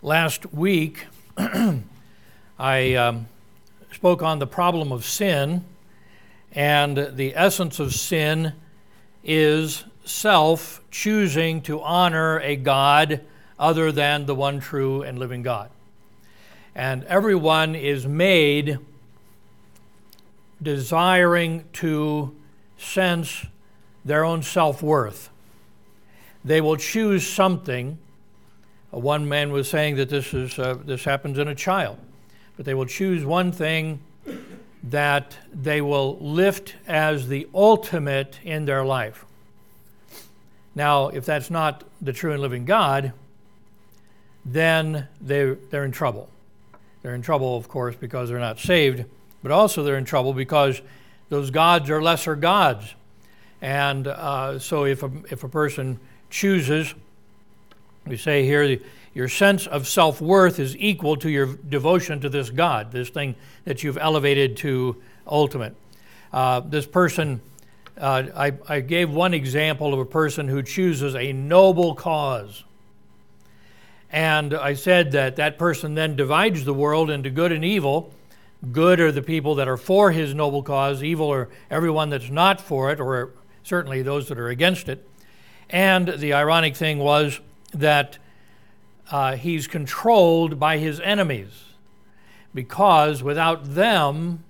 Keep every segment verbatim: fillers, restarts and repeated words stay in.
Last week, I um, spoke on the problem of sin, and the essence of sin is self choosing to honor a God other than the one true and living God. And everyone is made desiring to sense their own self-worth. They will choose something. One man was saying that this is uh, this happens in a child, but they will choose one thing that they will lift as the ultimate in their life. Now, if that's not the true and living God, then they they're in trouble. They're in trouble, of course, because they're not saved, but also they're in trouble because those gods are lesser gods. And uh, so if a, if a person chooses, we say here, your sense of self-worth is equal to your devotion to this God, this thing that you've elevated to ultimate. Uh, this person, uh, I, I gave one example of a person who chooses a noble cause. And I said that that person then divides the world into good and evil. Good are the people that are for his noble cause. Evil are everyone that's not for it, or certainly those that are against it. And the ironic thing was that uh, he's controlled by his enemies, because without them,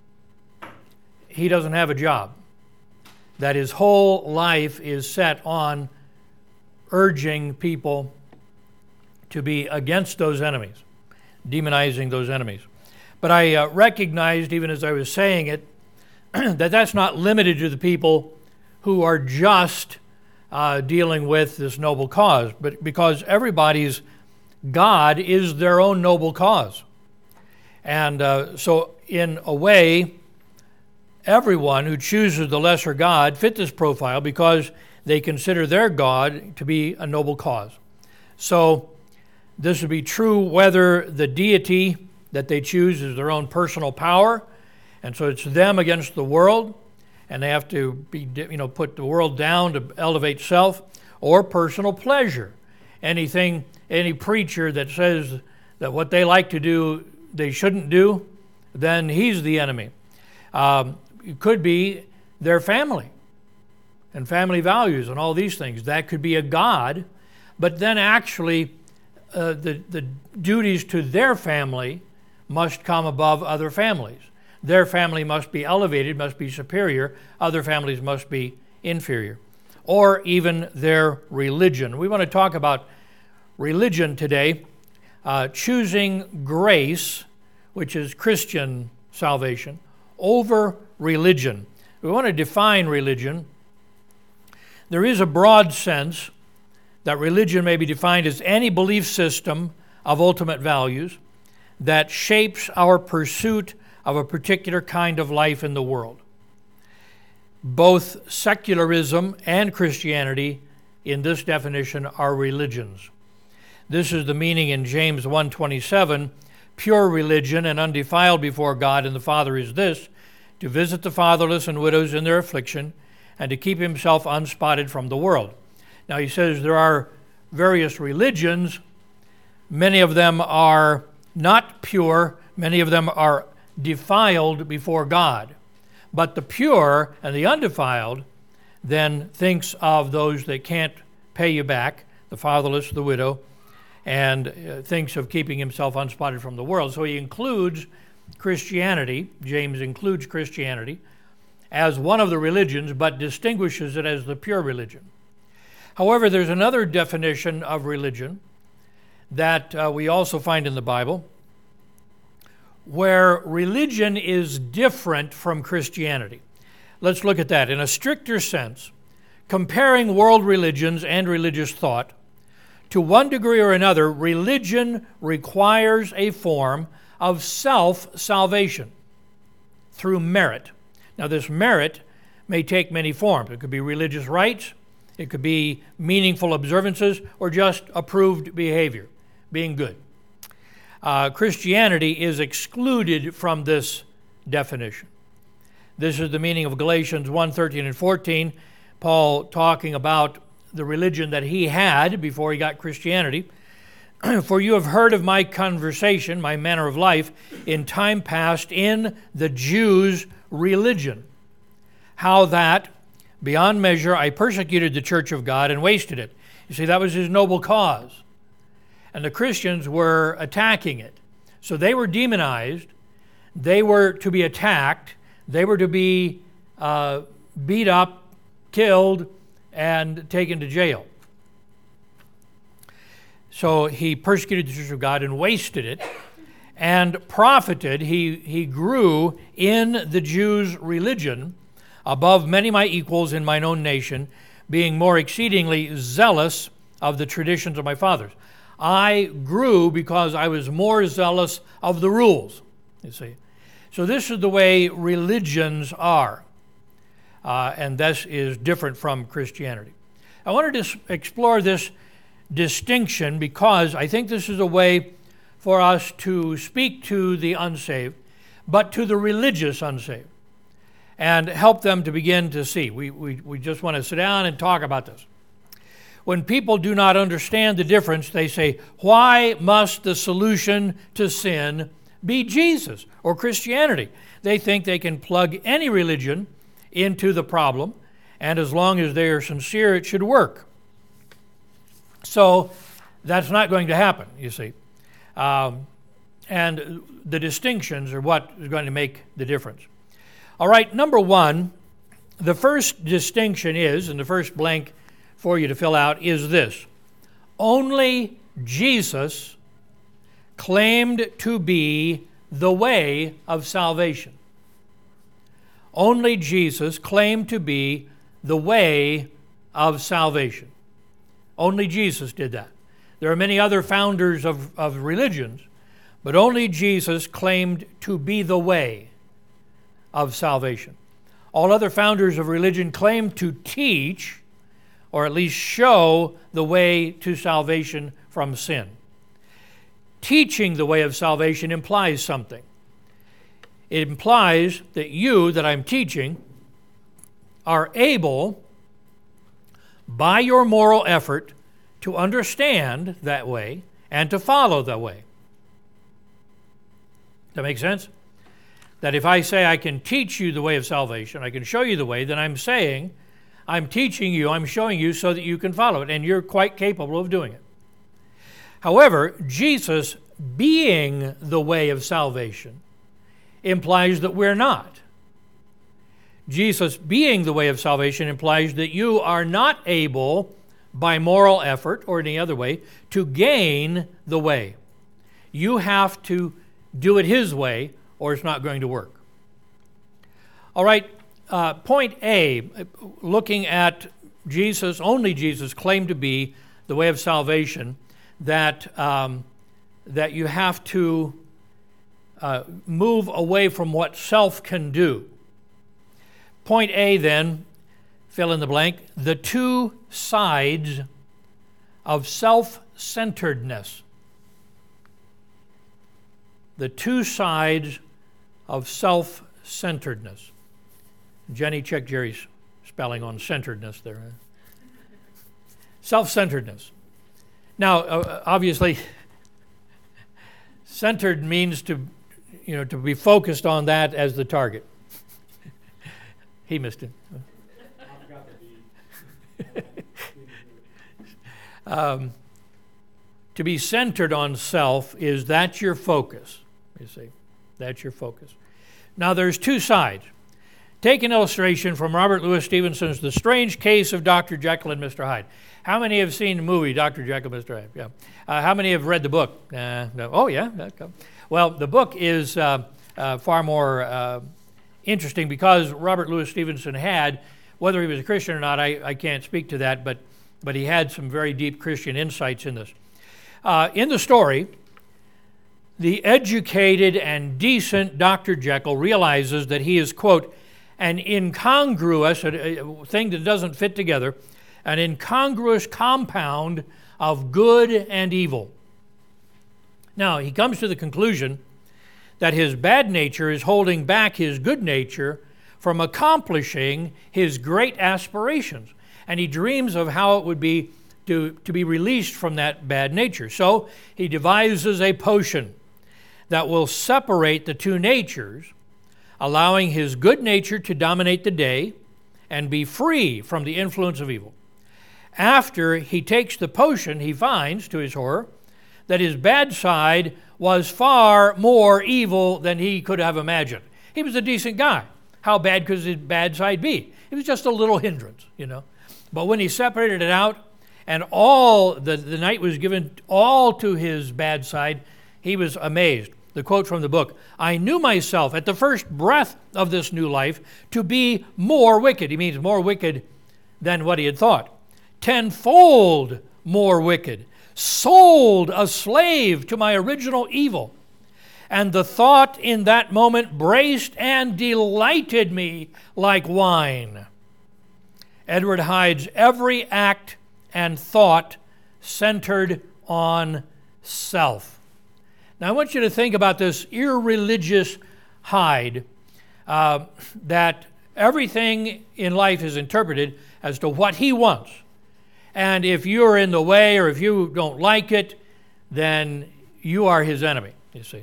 he doesn't have a job. That his whole life is set on urging people to be against those enemies, demonizing those enemies. But I uh, recognized, even as I was saying it, that that's not limited to the people who are just uh, dealing with this noble cause, but because everybody's God is their own noble cause. And uh, so in a way, everyone who chooses the lesser God fit this profile because they consider their God to be a noble cause. So this would be true whether the deity that they choose is their own personal power, and so it's them against the world, and they have to be, you know, put the world down to elevate self, or personal pleasure. Anything, any preacher that says that what they like to do they shouldn't do, then he's the enemy. Um, it could be their family and family values and all these things. That could be a god, but then actually uh, the, the duties to their family must come above other families. Their family must be elevated, must be superior. Other families must be inferior. Or even their religion. We want to talk about religion today, uh, choosing grace, which is Christian salvation, over religion. We want to define religion. There is a broad sense that religion may be defined as any belief system of ultimate values that shapes our pursuit of a particular kind of life in the world. Both secularism and Christianity, in this definition, are religions. This is the meaning in James one twenty-seven, pure religion and undefiled before God and the Father is this, to visit the fatherless and widows in their affliction, and to keep himself unspotted from the world. Now he says there are various religions. Many of them are not pure. Many of them are defiled before God. But the pure and the undefiled then thinks of those that can't pay you back, the fatherless, the widow, and uh, thinks of keeping himself unspotted from the world. So he includes Christianity, James includes Christianity, as one of the religions, but distinguishes it as the pure religion. However, there's another definition of religion that uh, we also find in the Bible, where religion is different from Christianity. Let's look at that. In a stricter sense, comparing world religions and religious thought, to one degree or another, religion requires a form of self-salvation through merit. Now, this merit may take many forms. It could be religious rites, it could be meaningful observances, or just approved behavior, being good. Uh, Christianity is excluded from this definition. This is the meaning of Galatians one, thirteen and fourteen. Paul talking about the religion that he had before he got Christianity. For you have heard of my conversation, my manner of life, in time past in the Jews' religion, how that, beyond measure, I persecuted the church of God and wasted it. You see, that was his noble cause. And the Christians were attacking it. So they were demonized. They were to be attacked. They were to be uh, beat up, killed, and taken to jail. So he persecuted the church of God and wasted it, and profited. He, he grew in the Jews' religion above many my equals in mine own nation, being more exceedingly zealous of the traditions of my fathers. I grew because I was more zealous of the rules, you see. So this is the way religions are, uh, and this is different from Christianity. I wanted to s- explore this distinction because I think this is a way for us to speak to the unsaved, but to the religious unsaved, and help them to begin to see. We, we, we just want to sit down and talk about this. When people do not understand the difference, they say, why must the solution to sin be Jesus or Christianity? They think they can plug any religion into the problem, and as long as they are sincere, it should work. So that's not going to happen, you see. Um, and the distinctions are what is going to make the difference. All right, number one, the first distinction is, and the first blank for you to fill out is this: only Jesus claimed to be the way of salvation. Only Jesus claimed to be the way of salvation. Only Jesus did that. There are many other founders of, of religions, but only Jesus claimed to be the way of salvation. All other founders of religion claim to teach, or at least show, the way to salvation from sin. Teaching the way of salvation implies something. It implies that you, that I'm teaching, are able, by your moral effort, to understand that way and to follow that way. Does that make sense? That if I say I can teach you the way of salvation, I can show you the way, then I'm saying I'm teaching you, I'm showing you so that you can follow it, and you're quite capable of doing it. However, Jesus being the way of salvation implies that we're not. Jesus being the way of salvation implies that you are not able, by moral effort or any other way, to gain the way. You have to do it His way, or it's not going to work. All right, uh, point A, looking at Jesus, only Jesus claimed to be the way of salvation, that, um, that you have to uh, move away from what self can do. Point A then, fill in the blank, the two sides of self-centeredness. The two sides of self-centeredness. Jenny, check Jerry's spelling on centeredness there. Self-centeredness. Now, uh, obviously, centered means to, you know, to be focused on that as the target. He missed it. um, to be centered on self is that's your focus. You see, that's your focus. Now, there's two sides. Take an illustration from Robert Louis Stevenson's The Strange Case of Doctor Jekyll and Mister Hyde. How many have seen the movie Doctor Jekyll and Mister Hyde? Yeah. Uh, how many have read the book? Uh, no. Oh, yeah. Well, the book is uh, uh, far more uh, interesting because Robert Louis Stevenson had, whether he was a Christian or not, I, I can't speak to that, but, but he had some very deep Christian insights in this. Uh, in the story, the educated and decent Doctor Jekyll realizes that he is, quote, an incongruous, a, a thing that doesn't fit together, an incongruous compound of good and evil. Now, he comes to the conclusion that his bad nature is holding back his good nature from accomplishing his great aspirations. And he dreams of how it would be to, to be released from that bad nature. So he devises a potion that will separate the two natures, allowing his good nature to dominate the day and be free from the influence of evil. After he takes the potion, he finds, to his horror, that his bad side was far more evil than he could have imagined. He was a decent guy. How bad could his bad side be? It was just a little hindrance, you know. But when he separated it out and all the, the night was given all to his bad side, he was amazed. The quote from the book, "I knew myself at the first breath of this new life to be more wicked." He means more wicked than what he had thought. Tenfold more wicked. Sold a slave to my original evil. And the thought in that moment braced and delighted me like wine. Edward Hyde's every act and thought centered on self. Now I want you to think about this irreligious Hyde, uh, that everything in life is interpreted as to what he wants. And if you're in the way or if you don't like it, then you are his enemy, you see.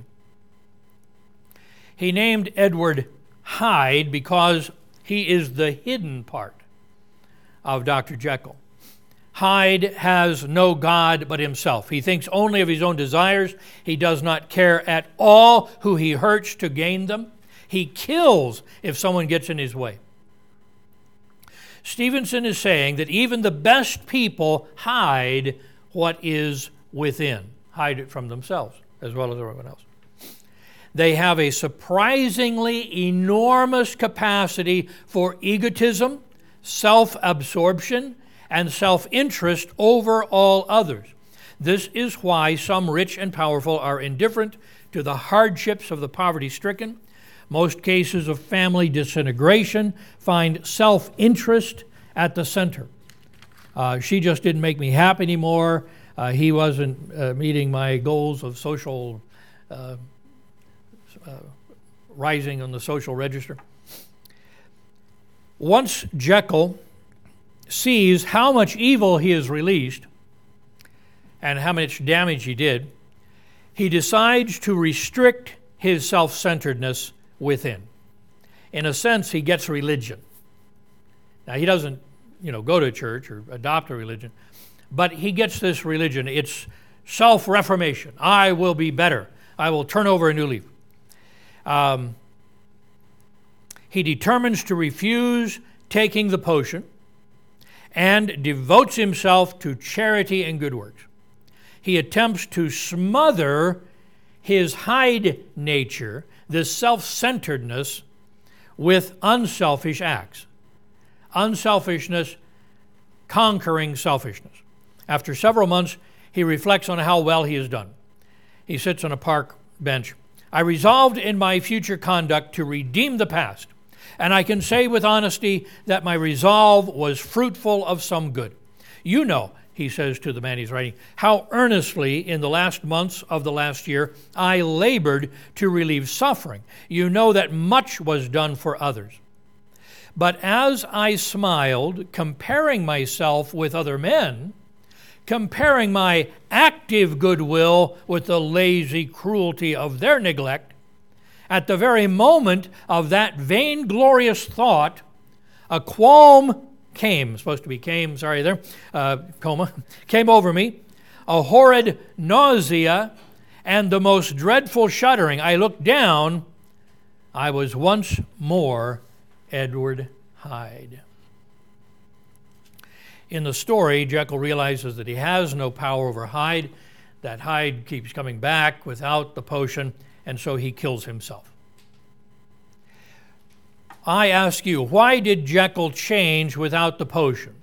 He named Edward Hyde because he is the hidden part of Doctor Jekyll. Hyde has no God but himself. He thinks only of his own desires. He does not care at all who he hurts to gain them. He kills if someone gets in his way. Stevenson is saying that even the best people hide what is within, hide it from themselves as well as everyone else. They have a surprisingly enormous capacity for egotism, self-absorption, and self-interest over all others. This is why some rich and powerful are indifferent to the hardships of the poverty-stricken. Most cases of family disintegration find self-interest at the center. Uh, she just didn't make me happy anymore. Uh, he wasn't uh, meeting my goals of social uh, uh, rising on the social register. Once Jekyll sees how much evil he has released and how much damage he did, he decides to restrict his self-centeredness within. In a sense, he gets religion. Now, he doesn't, you know, go to church or adopt a religion, but he gets this religion. It's self-reformation. I will be better. I will turn over a new leaf. Um, he determines to refuse taking the potion and devotes himself to charity and good works. He attempts to smother his Hyde nature, this self-centeredness, with unselfish acts. Unselfishness conquering selfishness. After several months, he reflects on how well he has done. He sits on a park bench. I resolved in my future conduct to redeem the past, and I can say with honesty that my resolve was fruitful of some good. You know, he says to the man he's writing, how earnestly in the last months of the last year I labored to relieve suffering. You know that much was done for others. But as I smiled, comparing myself with other men, comparing my active goodwill with the lazy cruelty of their neglect, at the very moment of that vainglorious thought, a qualm came, supposed to be came, sorry there, uh, coma, came over me, a horrid nausea and the most dreadful shuddering. I looked down. I was once more Edward Hyde. In the story, Jekyll realizes that he has no power over Hyde, that Hyde keeps coming back without the potion, and so he kills himself. I ask you, why did Jekyll change without the potion?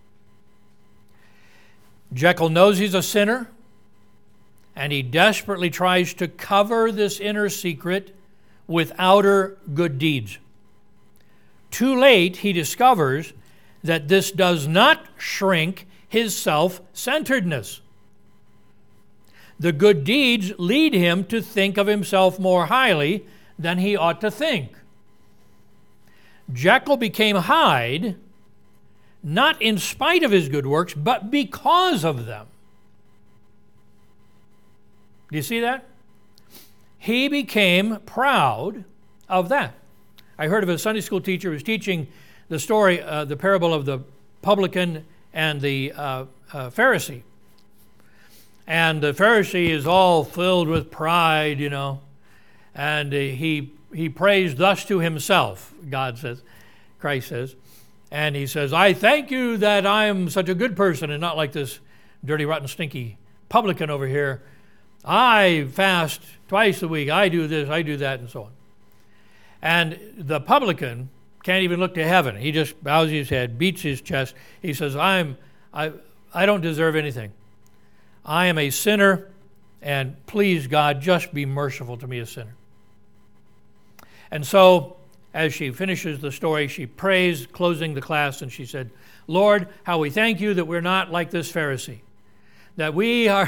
Jekyll knows he's a sinner, and he desperately tries to cover this inner secret with outer good deeds. Too late, he discovers that this does not shrink his self-centeredness. The good deeds lead him to think of himself more highly than he ought to think. Jekyll became Hyde not in spite of his good works, but because of them. Do you see that? He became proud of that. I heard of a Sunday school teacher who was teaching the story, uh, the parable of the publican and the uh, uh, Pharisee. And the Pharisee is all filled with pride, you know, and uh, he he prays thus to himself, God says, Christ says, and he says, I thank you that I am such a good person and not like this dirty, rotten, stinky publican over here. I fast twice a week, I do this, I do that, and so on. And the publican can't even look to heaven. He just bows his head, beats his chest. He says, I'm, I, I don't deserve anything. I am a sinner, and please, God, just be merciful to me, a sinner. And so, as she finishes the story, she prays, closing the class, and she said, Lord, how we thank you that we're not like this Pharisee, that we are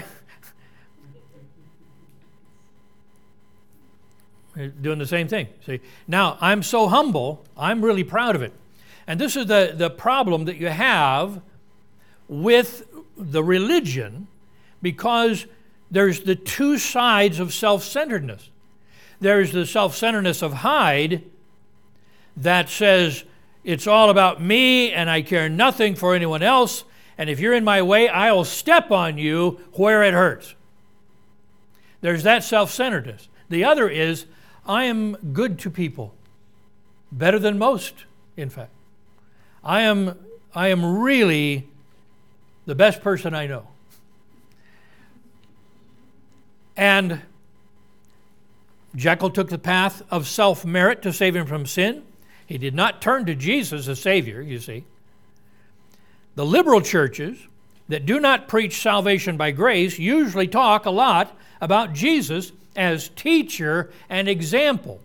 doing the same thing. See, now, I'm so humble, I'm really proud of it. And this is the, the problem that you have with the religion, because there's the two sides of self-centeredness. There's the self-centeredness of Hyde that says, it's all about me and I care nothing for anyone else, and if you're in my way, I'll step on you where it hurts. There's that self-centeredness. The other is, I am good to people, better than most, in fact. I am, I am really the best person I know. And Jekyll took the path of self-merit to save him from sin. He did not turn to Jesus as Savior, you see. The liberal churches that do not preach salvation by grace usually talk a lot about Jesus as teacher and example.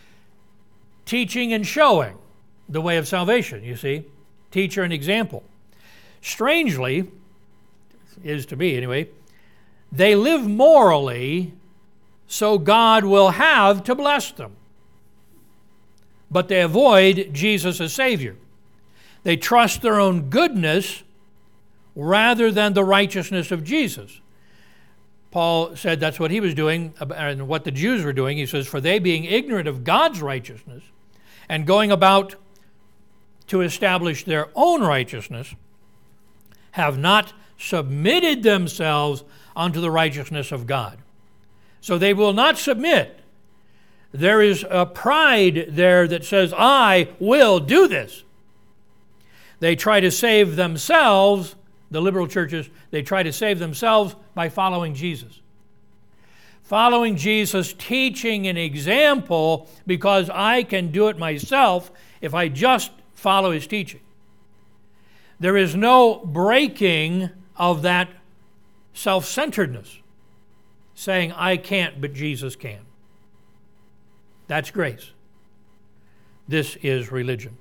Teaching and showing the way of salvation, you see. Teacher and example. Strangely, is to me anyway, they live morally so God will have to bless them. But they avoid Jesus as Savior. They trust their own goodness rather than the righteousness of Jesus. Paul said that's what he was doing and what the Jews were doing. He says, for they being ignorant of God's righteousness and going about to establish their own righteousness, have not submitted themselves unto the righteousness of God. So they will not submit. There is a pride there that says, I will do this. They try to save themselves, the liberal churches, they try to save themselves by following Jesus. Following Jesus' teaching and example because I can do it myself if I just follow his teaching. There is no breaking of that self-centeredness, saying I can't but Jesus can. That's grace. This is religion.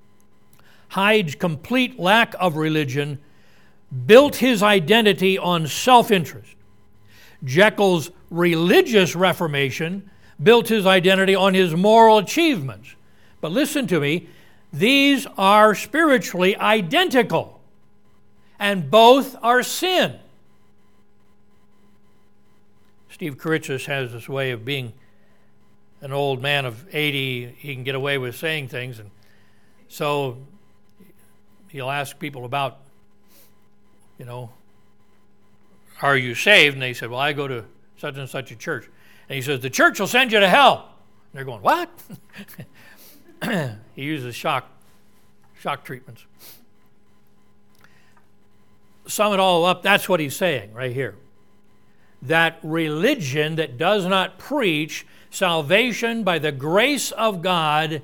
Hyde's complete lack of religion built his identity on self-interest. Jekyll's religious reformation built his identity on his moral achievements. But listen to me, these are spiritually identical, and both are sin. Steve Kuritzis has this way of being an old man of eighty. He can get away with saying things, and so he'll ask people about, you know, are you saved? And they said, well, I go to such and such a church. And he says, the church will send you to hell. And they're going, what? He uses shock, shock treatments. Sum it all up, that's what he's saying right here. That religion that does not preach salvation by the grace of God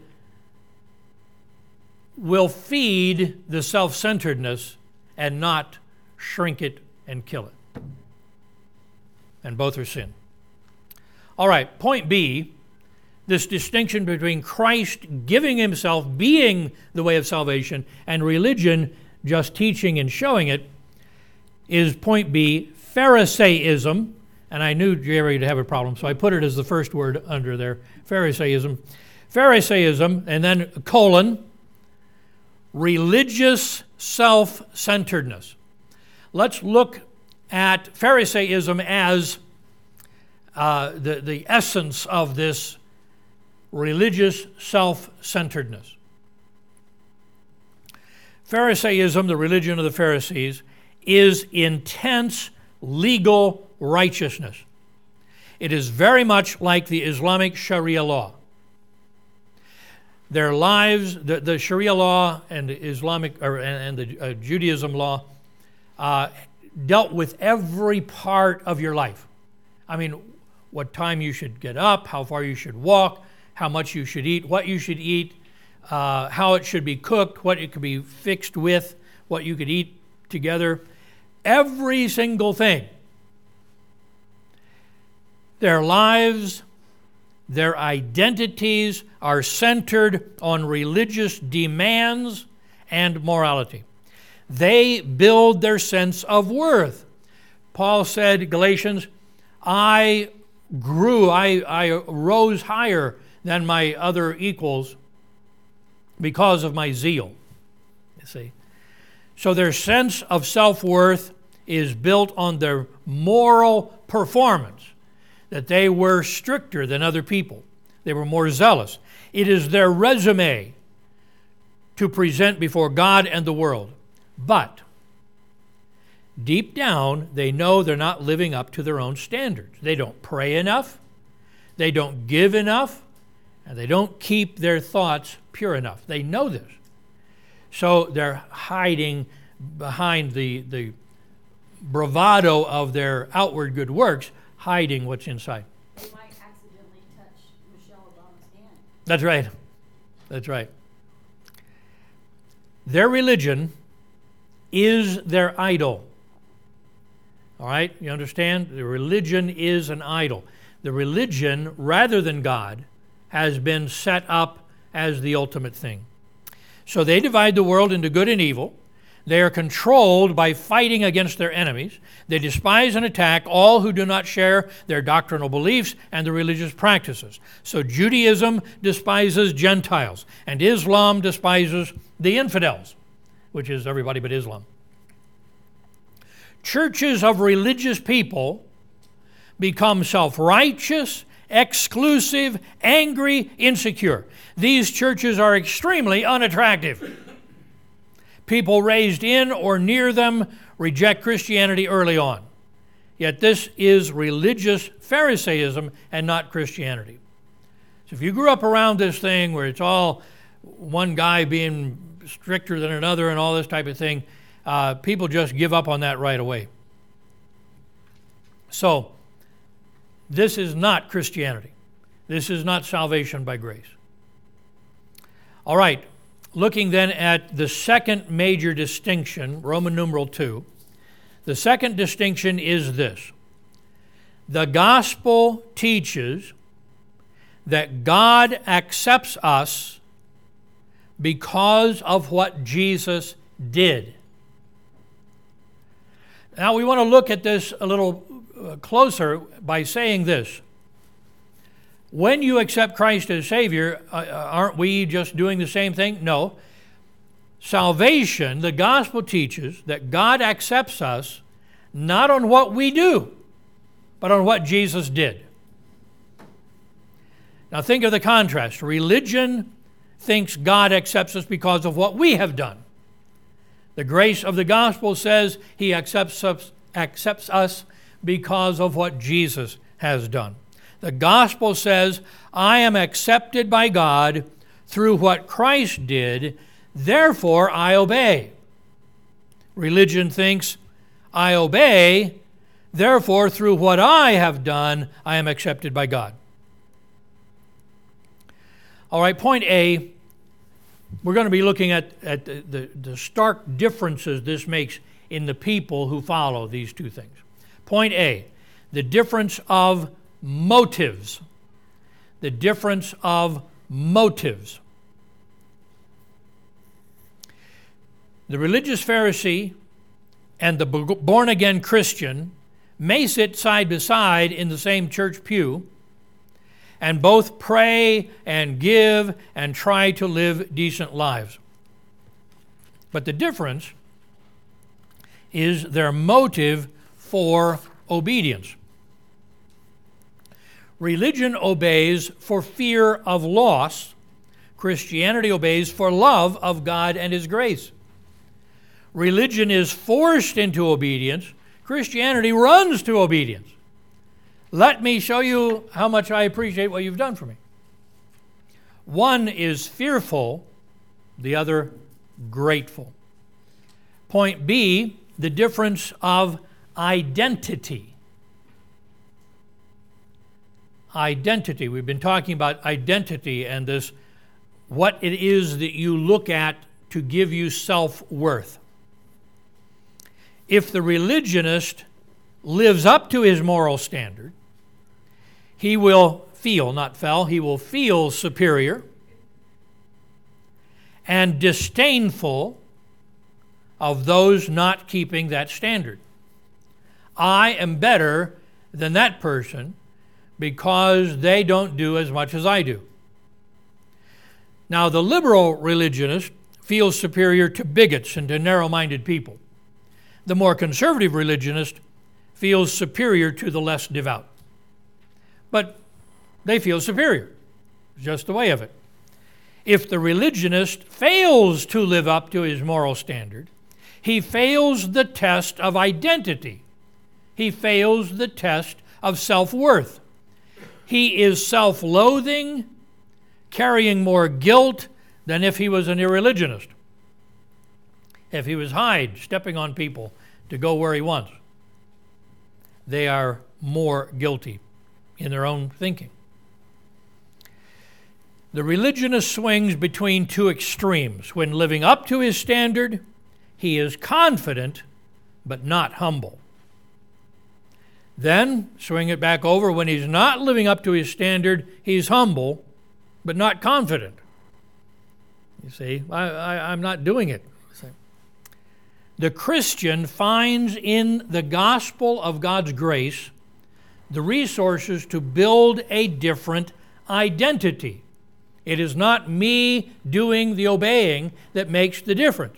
will feed the self-centeredness and not shrink it and kill it. And both are sin. All right, point B, this distinction between Christ giving himself, being the way of salvation, and religion just teaching and showing it, is point B, Pharisaism. And I knew Jerry would have a problem, so I put it as the first word under there, Pharisaism. Pharisaism, and then colon, religious self-centeredness. Let's look at Pharisaism as uh, the, the essence of this religious self-centeredness. Pharisaism, the religion of the Pharisees, is intense legal righteousness. It is very much like the Islamic Sharia law. Their lives, the, the Sharia law and the Islamic or, and, and the uh, Judaism law uh, dealt with every part of your life. I mean, what time you should get up, how far you should walk, how much you should eat, what you should eat, uh, how it should be cooked, what it could be fixed with, what you could eat together. Every single thing. Their lives, their identities are centered on religious demands and morality. They build their sense of worth. Paul said, Galatians, I grew, I, I rose higher than my other equals because of my zeal. You see? So their sense of self-worth is built on their moral performance, that they were stricter than other people. They were more zealous. It is their resume to present before God and the world. But deep down, they know they're not living up to their own standards. They don't pray enough, they don't give enough, and they don't keep their thoughts pure enough. They know this. So they're hiding behind the, the bravado of their outward good works, hiding what's inside. They might accidentally touch Michelle Obama's hand. That's right. That's right. Their religion is their idol. All right? You understand? The religion is an idol. The religion, rather than God, has been set up as the ultimate thing. So they divide the world into good and evil. They are controlled by fighting against their enemies. They despise and attack all who do not share their doctrinal beliefs and their religious practices. So Judaism despises Gentiles, and Islam despises the infidels, which is everybody but Islam. Churches of religious people become self-righteous, exclusive, angry, insecure. These churches are extremely unattractive. People raised in or near them reject Christianity early on. Yet this is religious Pharisaism and not Christianity. So if you grew up around this thing where it's all one guy being stricter than another and all this type of thing, uh, people just give up on that right away. So this is not Christianity. This is not salvation by grace. All right, looking then at the second major distinction, Roman numeral two, the second distinction is this. The gospel teaches that God accepts us because of what Jesus did. Now we want to look at this a little closer by saying this. When you accept Christ as Savior, uh, aren't we just doing the same thing? No. Salvation, the gospel teaches that God accepts us not on what we do, but on what Jesus did. Now think of the contrast. Religion thinks God accepts us because of what we have done. The grace of the gospel says He accepts us, accepts us because of what Jesus has done. The gospel says, I am accepted by God through what Christ did, therefore I obey. Religion thinks, I obey, therefore through what I have done, I am accepted by God. All right, point A, we're going to be looking at, at the, the, the stark differences this makes in the people who follow these two things. Point A, the difference of motives. The difference of motives. The religious Pharisee and the born-again Christian may sit side by side in the same church pew and both pray and give and try to live decent lives. But the difference is their motive for obedience. Religion obeys for fear of loss. Christianity obeys for love of God and His grace. Religion is forced into obedience. Christianity runs to obedience. Let me show you how much I appreciate what you've done for me. One is fearful, the other grateful. Point B, the difference of identity. Identity. We've been talking about identity and this, what it is that you look at to give you self-worth. If the religionist lives up to his moral standard, he will feel, not fell, he will feel superior and disdainful of those not keeping that standard. I am better than that person because they don't do as much as I do. Now, the liberal religionist feels superior to bigots and to narrow-minded people. The more conservative religionist feels superior to the less devout. But they feel superior. It's just the way of it. If the religionist fails to live up to his moral standard, he fails the test of identity. He fails the test of self-worth. He is self-loathing, carrying more guilt than if he was an irreligionist. If he was Hyde, stepping on people to go where he wants. They are more guilty in their own thinking. The religionist swings between two extremes. When living up to his standard, he is confident but not humble. Then, swing it back over, when he's not living up to his standard, he's humble but not confident. You see, I, I, I'm not doing it. The Christian finds in the gospel of God's grace the resources to build a different identity. It is not me doing the obeying that makes the difference.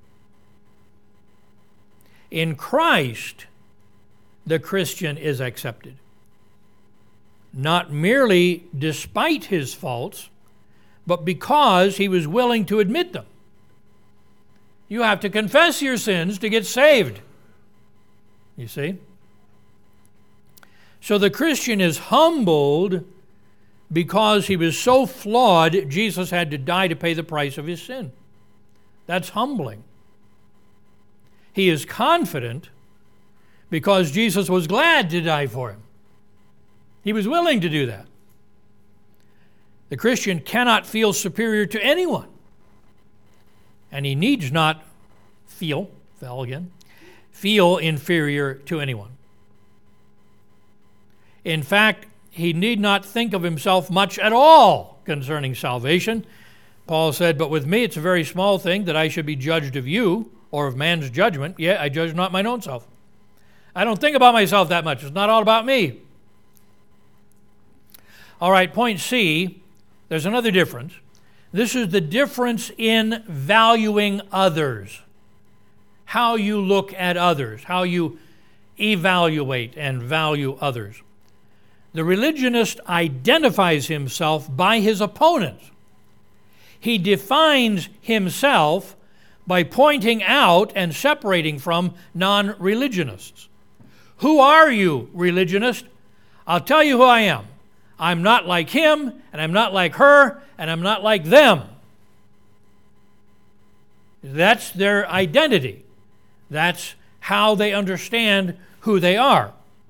In Christ, the Christian is accepted, not merely despite his faults, but because he was willing to admit them. You have to confess your sins to get saved. You see? So the Christian is humbled because he was so flawed, Jesus had to die to pay the price of his sin. That's humbling. He is confident because Jesus was glad to die for him. He was willing to do that. The Christian cannot feel superior to anyone. And he needs not feel, fell again, feel inferior to anyone. In fact, he need not think of himself much at all concerning salvation. Paul said, but with me it's a very small thing that I should be judged of you or of man's judgment. Yet I judge not mine own self. I don't think about myself that much. It's not all about me. All right, point C, there's another difference. This is the difference in valuing others. How you look at others, how you evaluate and value others. The religionist identifies himself by his opponents. He defines himself by pointing out and separating from non-religionists. Who are you, religionist? I'll tell you who I am. I'm not like him, and I'm not like her, and I'm not like them. That's their identity. That's how they understand who they are.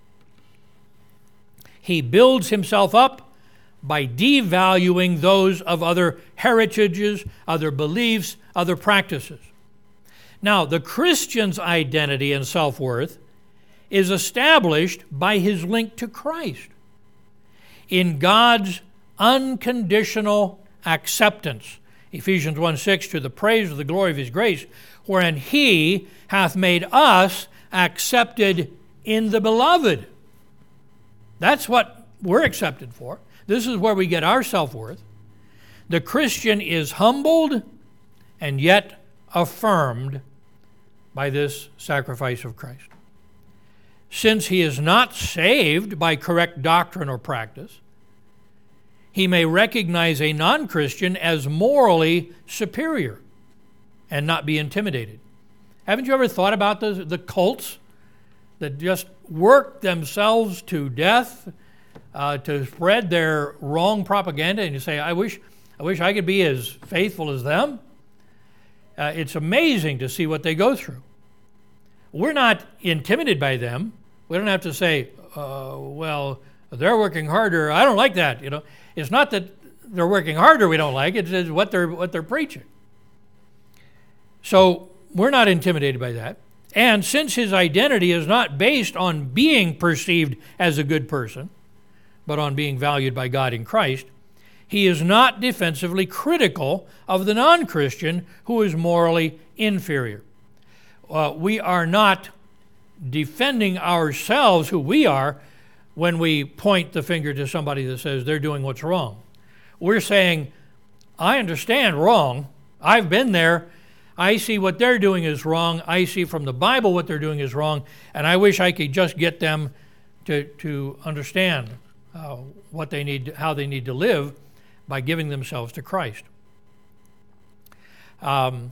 He builds himself up by devaluing those of other heritages, other beliefs, other practices. Now, the Christian's identity and self-worth is established by his link to Christ in God's unconditional acceptance. Ephesians one six, to the praise of the glory of his grace, wherein he hath made us accepted in the beloved. That's what we're accepted for. This is where we get our self-worth. The Christian is humbled and yet affirmed by this sacrifice of Christ. Since he is not saved by correct doctrine or practice, he may recognize a non-Christian as morally superior and not be intimidated. Haven't you ever thought about the, the cults that just work themselves to death uh, to spread their wrong propaganda? And you say, I wish, I wish I could be as faithful as them. Uh, it's amazing to see what they go through. We're not intimidated by them. We don't have to say, uh, well, they're working harder. I don't like that. You know, it's not that they're working harder we don't like. It's, it's what they're what they're preaching. So we're not intimidated by that. And since his identity is not based on being perceived as a good person, but on being valued by God in Christ, he is not defensively critical of the non-Christian who is morally inferior. Uh, we are not defending ourselves, who we are, when we point the finger to somebody that says they're doing what's wrong. We're saying, I understand wrong. I've been there. I see what they're doing is wrong. I see from the Bible what they're doing is wrong, and I wish I could just get them to, to understand uh, what they need, how they need to live by giving themselves to Christ. Um,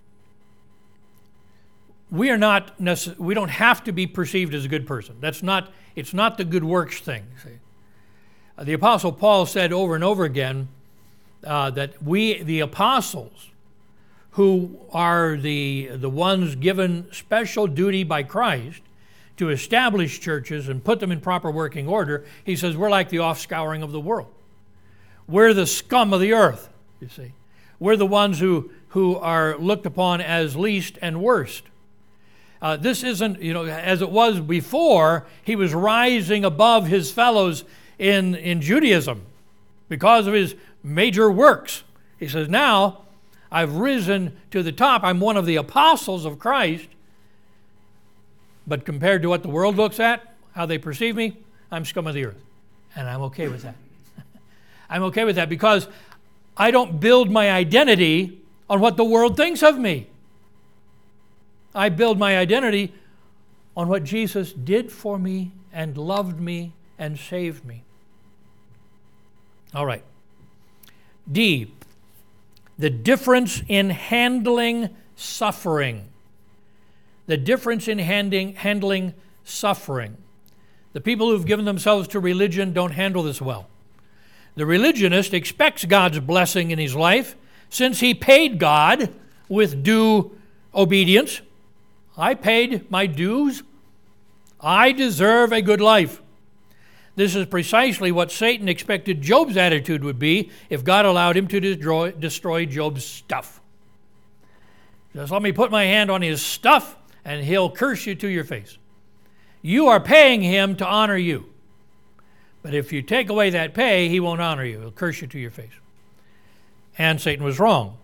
we are not necess- we don't have to be perceived as a good person. That's not. It's not the good works thing. See? Uh, the Apostle Paul said over and over again uh, that we, the apostles, who are the the ones given special duty by Christ to establish churches and put them in proper working order, he says we're like the offscouring of the world. We're the scum of the earth, you see. We're the ones who, who are looked upon as least and worst. Uh, this isn't, you know, as it was before, he was rising above his fellows in, in Judaism because of his major works. He says, now I've risen to the top. I'm one of the apostles of Christ. But compared to what the world looks at, how they perceive me, I'm scum of the earth. And I'm okay with that. I'm okay with that because I don't build my identity on what the world thinks of me. I build my identity on what Jesus did for me and loved me and saved me. All right. D, the difference in handling suffering. The difference in handling, handling suffering. The people who've given themselves to religion don't handle this well. The religionist expects God's blessing in his life since he paid God with due obedience. I paid my dues. I deserve a good life. This is precisely what Satan expected Job's attitude would be if God allowed him to destroy, destroy Job's stuff. Just let me put my hand on his stuff and he'll curse you to your face. You are paying him to honor you. But if you take away that pay, he won't honor you. He'll curse you to your face. And Satan was wrong.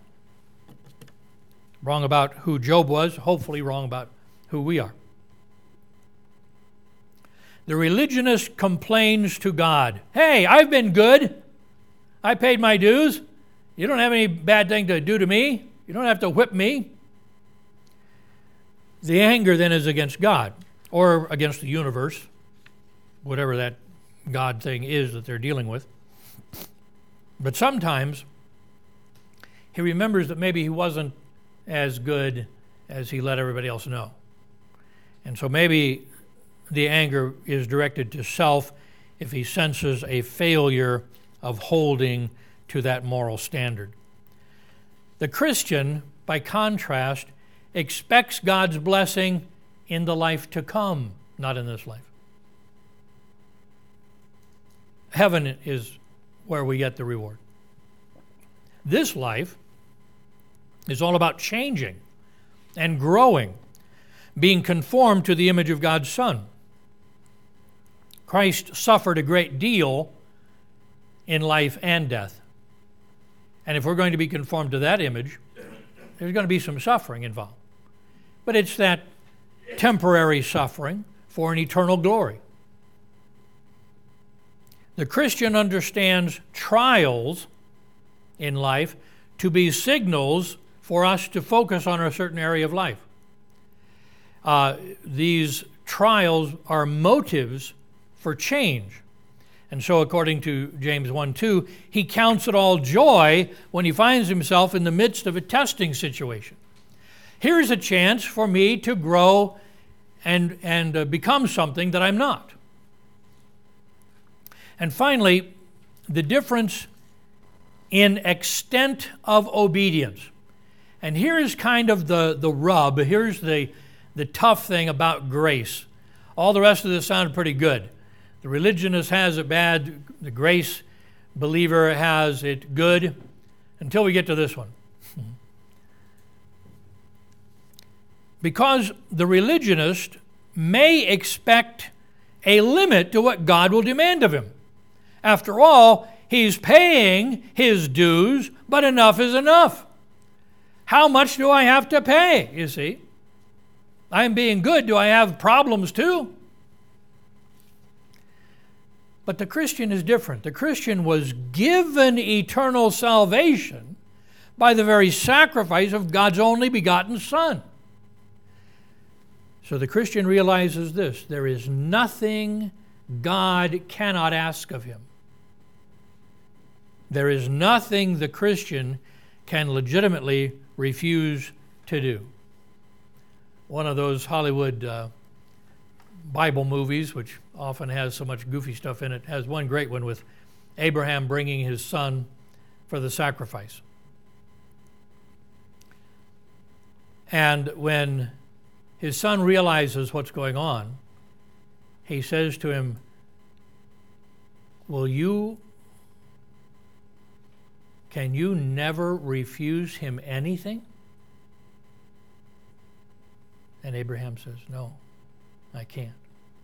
Wrong about who Job was, hopefully wrong about who we are. The religionist complains to God, hey, I've been good. I paid my dues. You don't have any bad thing to do to me. You don't have to whip me. The anger then is against God or against the universe, whatever that God thing is that they're dealing with. But sometimes he remembers that maybe he wasn't as good as he let everybody else know. And so maybe the anger is directed to self if he senses a failure of holding to that moral standard. The Christian, by contrast, expects God's blessing in the life to come, not in this life. Heaven is where we get the reward. This life is all about changing and growing, being conformed to the image of God's Son. Christ suffered a great deal in life and death. And if we're going to be conformed to that image, there's going to be some suffering involved. But it's that temporary suffering for an eternal glory. The Christian understands trials in life to be signals for us to focus on a certain area of life. Uh, these trials are motives for change. And so according to James one two, he counts it all joy when he finds himself in the midst of a testing situation. Here's a chance for me to grow and, and uh, become something that I'm not. And finally, the difference in extent of obedience. And here's kind of the, the rub. Here's the, the tough thing about grace. All the rest of this sounded pretty good. The religionist has it bad. The grace believer has it good. Until we get to this one. Because the religionist may expect a limit to what God will demand of him. After all, he's paying his dues, but enough is enough. How much do I have to pay, you see? I'm being good. Do I have problems too? But the Christian is different. The Christian was given eternal salvation by the very sacrifice of God's only begotten Son. So the Christian realizes this: there is nothing God cannot ask of him. There is nothing the Christian can legitimately refuse to do. One of those Hollywood uh, Bible movies, which often has so much goofy stuff in it, has one great one with Abraham bringing his son for the sacrifice. And when his son realizes what's going on, he says to him, will you, can you never refuse him anything? And Abraham says, no, I can't.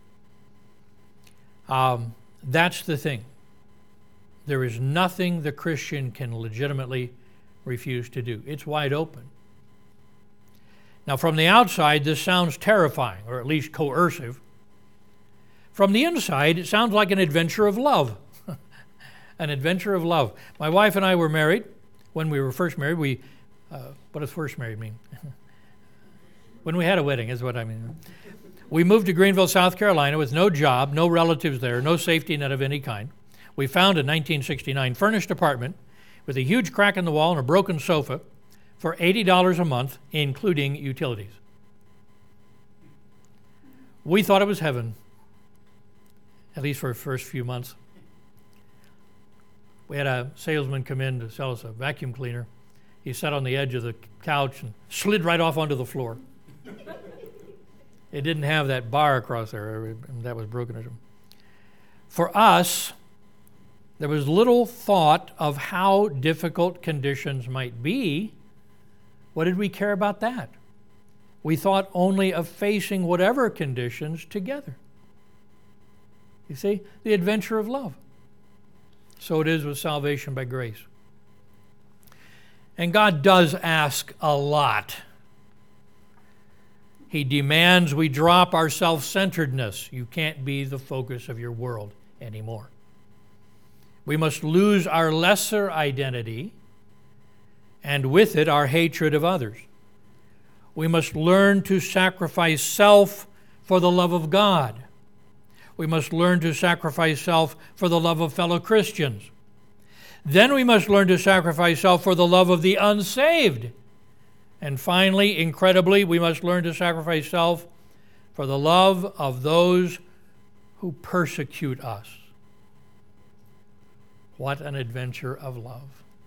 Um, that's the thing. There is nothing the Christian can legitimately refuse to do. It's wide open. Now, from the outside, this sounds terrifying, or at least coercive. From the inside, it sounds like an adventure of love. An adventure of love. My wife and I were married. When we were first married, we, uh, what does first married mean? When we had a wedding is what I mean. We moved to Greenville, South Carolina with no job, no relatives there, no safety net of any kind. We found a nineteen sixty-nine furnished apartment with a huge crack in the wall and a broken sofa for eighty dollars a month, including utilities. We thought it was heaven, at least for the first few months. We had a salesman come in to sell us a vacuum cleaner. He sat on the edge of the couch and slid right off onto the floor. It didn't have that bar across there. That was broken. For us, there was little thought of how difficult conditions might be. What did we care about that? We thought only of facing whatever conditions together. You see, the adventure of love. So it is with salvation by grace. And God does ask a lot. He demands we drop our self-centeredness. You can't be the focus of your world anymore. We must lose our lesser identity, and with it our hatred of others. We must learn to sacrifice self for the love of God. We must learn to sacrifice self for the love of fellow Christians. Then we must learn to sacrifice self for the love of the unsaved. And finally, incredibly, we must learn to sacrifice self for the love of those who persecute us. What an adventure of love.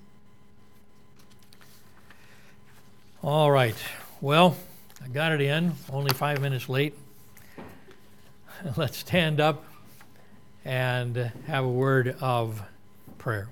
All right. Well, I got it in, only five minutes late. Let's stand up and have a word of prayer.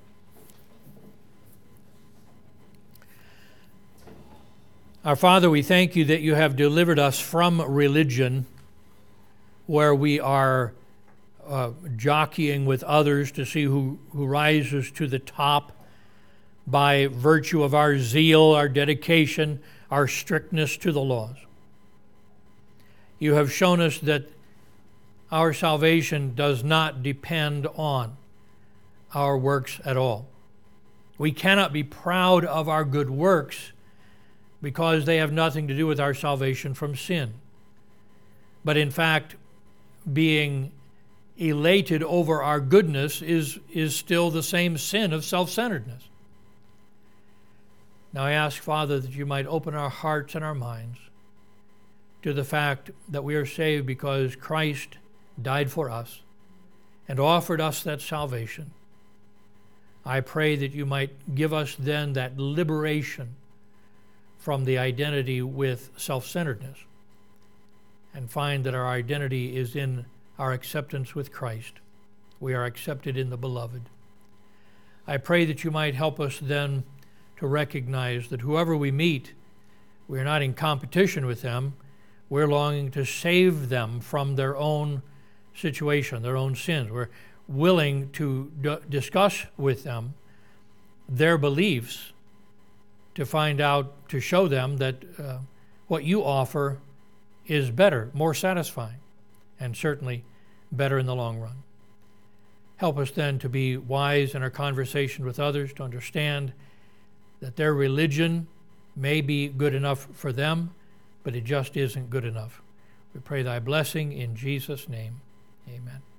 Our Father, we thank you that you have delivered us from religion where we are uh, jockeying with others to see who, who rises to the top by virtue of our zeal, our dedication, our strictness to the laws. You have shown us that our salvation does not depend on our works at all. We cannot be proud of our good works because they have nothing to do with our salvation from sin. But in fact, being elated over our goodness is, is still the same sin of self-centeredness. Now I ask, Father, that you might open our hearts and our minds to the fact that we are saved because Christ died for us and offered us that salvation. I pray that you might give us then that liberation from the identity with self-centeredness and find that our identity is in our acceptance with Christ. We are accepted in the Beloved. I pray that you might help us then to recognize that whoever we meet, we are not in competition with them. We're longing to save them from their own situation, their own sins. We're willing to d- discuss with them their beliefs to find out, to show them that uh, what you offer is better, more satisfying, and certainly better in the long run. Help us then to be wise in our conversation with others, to understand that their religion may be good enough for them, but it just isn't good enough. We pray thy blessing in Jesus' name. Amen.